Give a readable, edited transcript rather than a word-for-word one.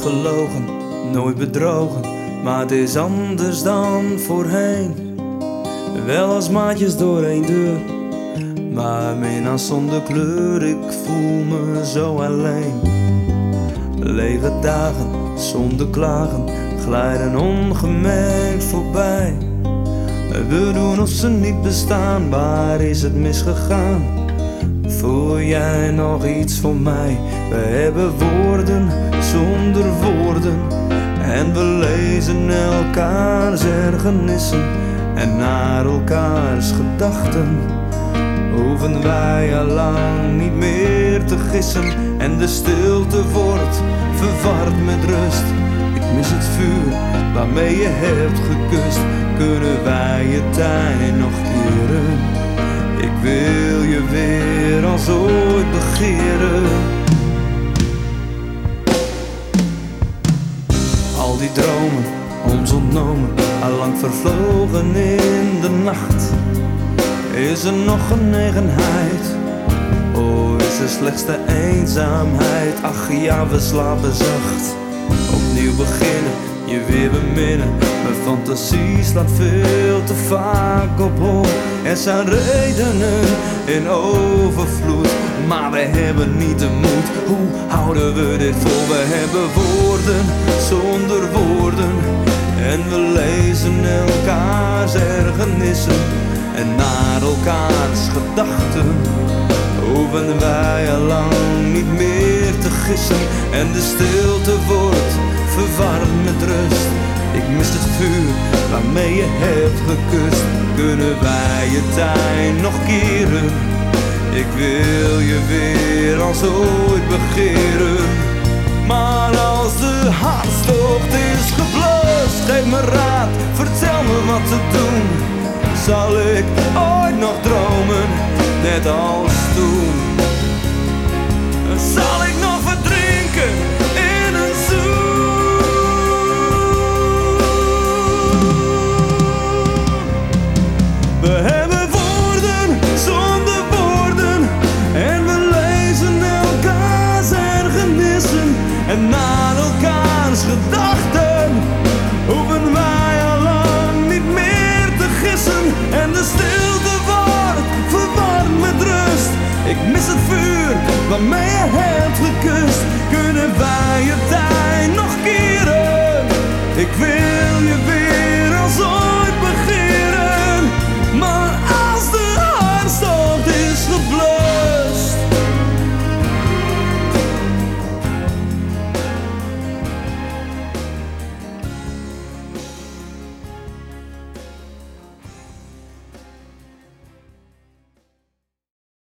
gelogen, nooit bedrogen, maar het is anders dan voorheen. Wel als maatjes door één deur, maar minnaar zonder kleur. Ik voel me zo alleen. Lege dagen zonder klagen glijden ongemerkt voorbij. We doen of ze niet bestaan, waar is het misgegaan? Voel jij nog iets voor mij? We hebben woorden zonder woorden en we lezen elkaars ergernissen en naar elkaars gedachten. Hoeven wij al lang niet meer te gissen en de stilte wordt verward met rust. Ik mis het vuur waarmee je hebt gekust. Kunnen wij je tijd nog keren? Ik wil je weer als ooit begeren. Al die dromen, ons ontnomen, allang vervlogen in de nacht. Is er nog genegenheid? Oh, is er slechts de eenzaamheid? Ach ja, we slapen zacht. Opnieuw beginnen, je weer beminnen. Mijn fantasie slaat veel te vaak op hol. Er zijn redenen in overvloed, maar we hebben niet de moed. Hoe houden we dit vol? We hebben woorden zonder woorden en we lezen elkaars ergernissen en naar elkaars gedachten. Hoeven wij al lang niet meer te gissen en de stilte wordt verwarmd met rust. Ik mis het vuur waarmee je hebt gekust. Kunnen wij je tijd nog keren? Ik wil je weer als ooit begeren. Maar als de hartstocht is geblust, geef me raad, vertel me wat te doen. Zal ik ooit nog dromen, net als toen? Zal ik nog verdrinken in een zoen? We hebben woorden zonder woorden en we lezen elkaars ergernissen en naar elkaars gedachten. Hoeven wij al lang niet meer te gissen en de stilte wordt verwarmd met rust. Ik mis het vuur waarmee je hebt gekust. Kunnen wij je tijd nog keren? Ik wil je weer